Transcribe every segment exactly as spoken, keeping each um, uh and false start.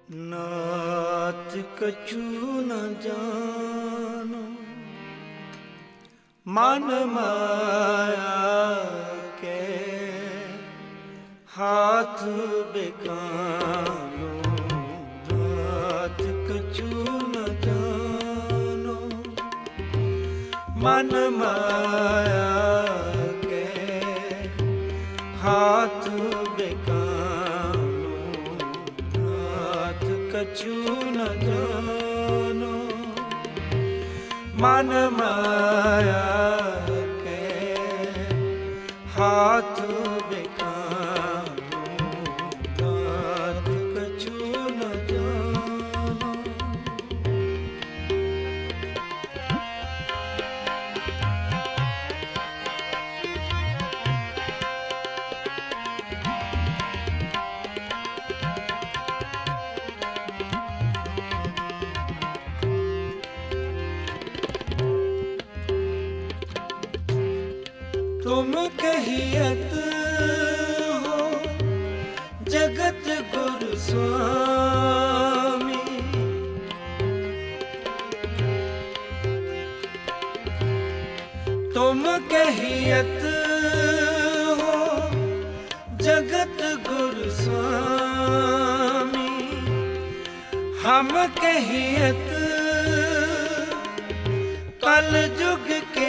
नाथ कछु न जानो मन माया के हाथ बेगानो। नाथ कछु न जानो मन माया के हाथ बेगानो। नाथ कछु न जानो मन माया के हाथ बेगानो। नाथ कछु न जानो। तुम कहियत हो जगत गुरु स्वामी। तुम कहियत हो जगत गुरु स्वामी। हम कहियत कल जुग के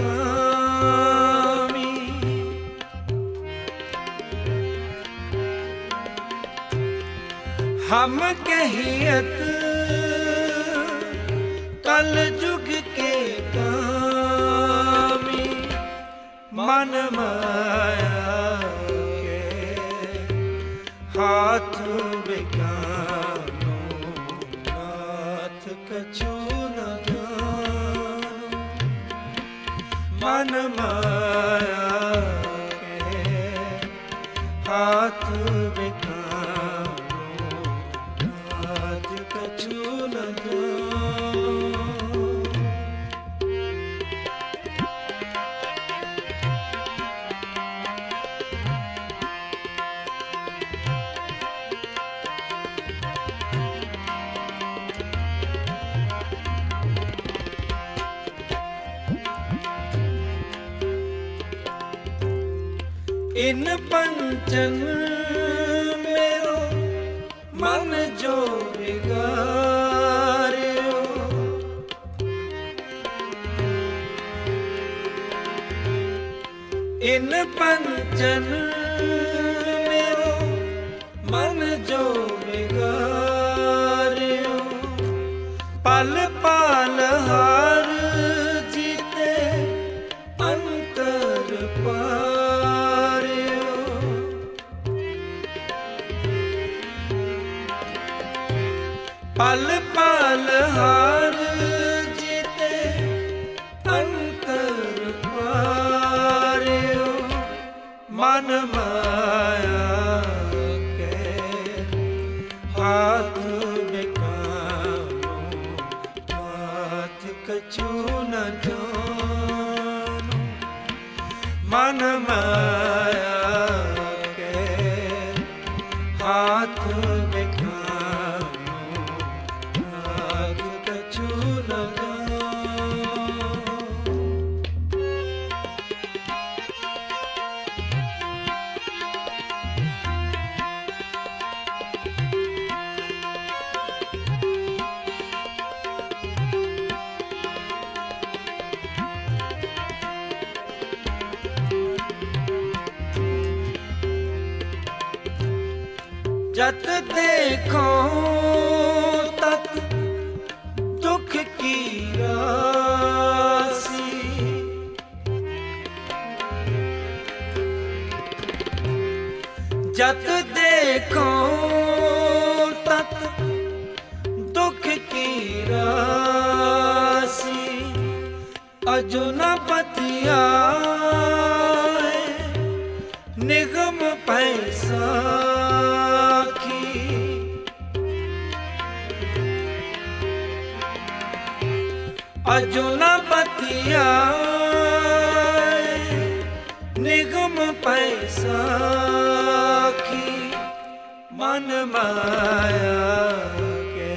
हम कहियत कल जुग के कामी। मन माया के हाथ बेगानो। नाथ कछु न जानो मन माया के हाथ बेगानो। कछु न जानो। इन पंचन मेरो मन जो बिगाड़ियो। इन पंचन मेरो मन जो बिगाड़ियो। पल पल हार जीते अंतर पारियो। पल पल हार जीते अंतर पारियो। मन माया के हाथ बेगानो। नाथ कछु न जानो मन माया के हाथ बेगानो। जत देखो तत दुख की राशि। जत देखो तत दुख की राशि। अजुन पतिया निगम पैसा अजुन पतिया निगम पैसा की। मन माया के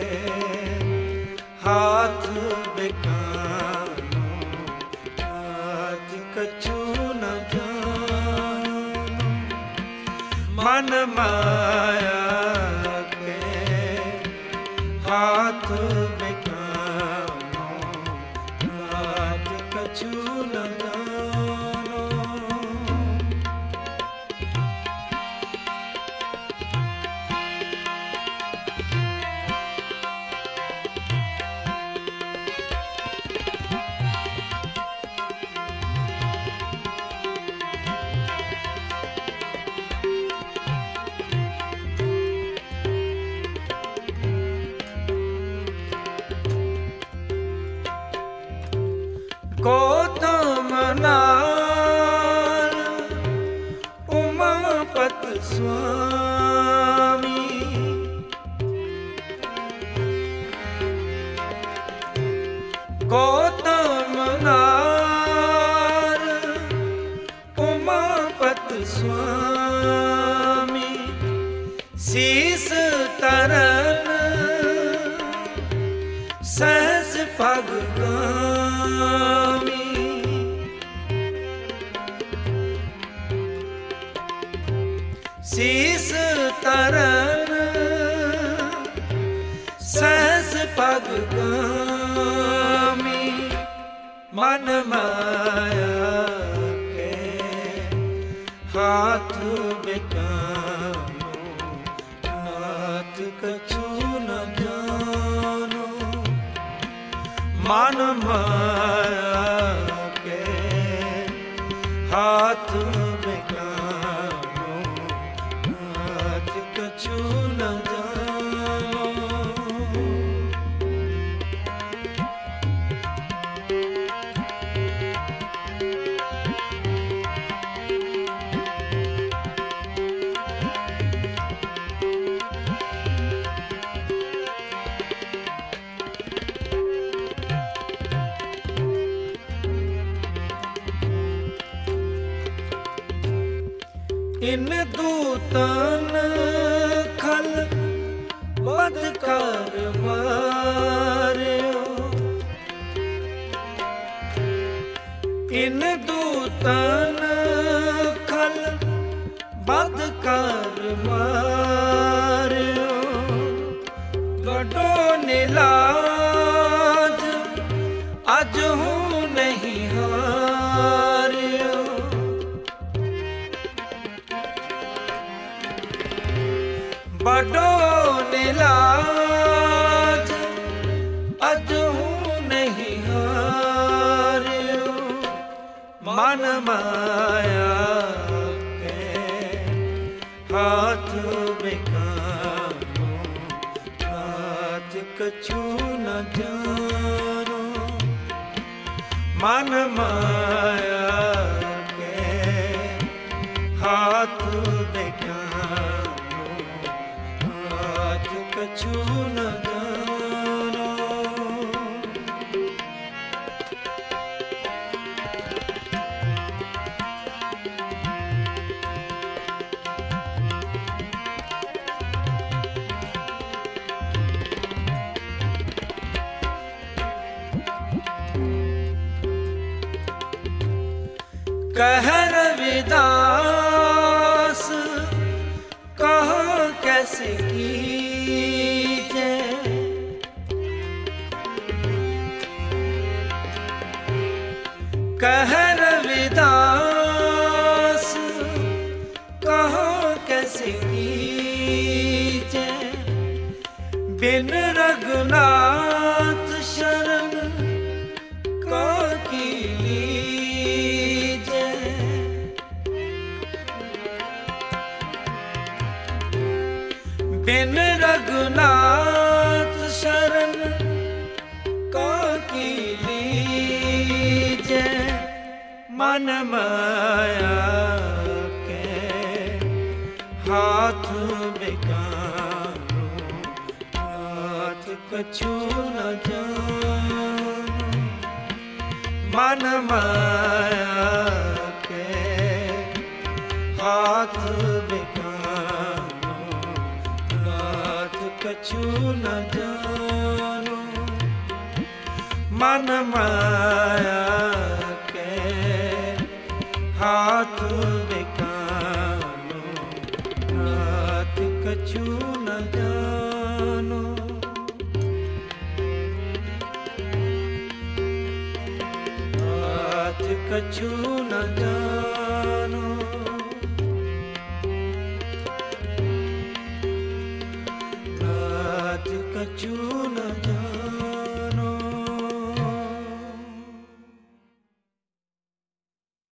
हाथ बेकानो आज कछु न जानो। मन माया के हाथ बेकानो आज कछु न जानो। गौतम नार उमापत स्वामी गौतम नार उमापत स्वामी शीस तरन सहस भगगामी। शीस तरन सहस भगगामी। मन माया के हाथ बेकानो नाथ कछु न जानो। मन माया के हाथ बेकानो आज कछु न जानो। इन दूतन खल बद कर मार्यो। इन दूतन खल बद कर मार्यो। बड़ो निलाज आज हूँ नहीं हार्यो। बड़ो निलाज आज हूँ नहीं हार्यो। मन माया के हाथ बेकानो आज कछु न जानो। मन माया के हाथ बेकानो आज कछु न जानो। कह रविदास कहाँ कैसे कीजे। कह रविदास कहाँ कैसे कीजे। बिन रघुनाथ शरण का की लीजे। बिन रघुनाथ शरण का की लीजे। मन माया के हाथ बेकानो हाथ कछु न जानो। मन माया के हाथ बेकानो कछु न जानो, मन माया के हाथ बेकानो, नाथ कछु न जानो। नाथ कछु न जानो।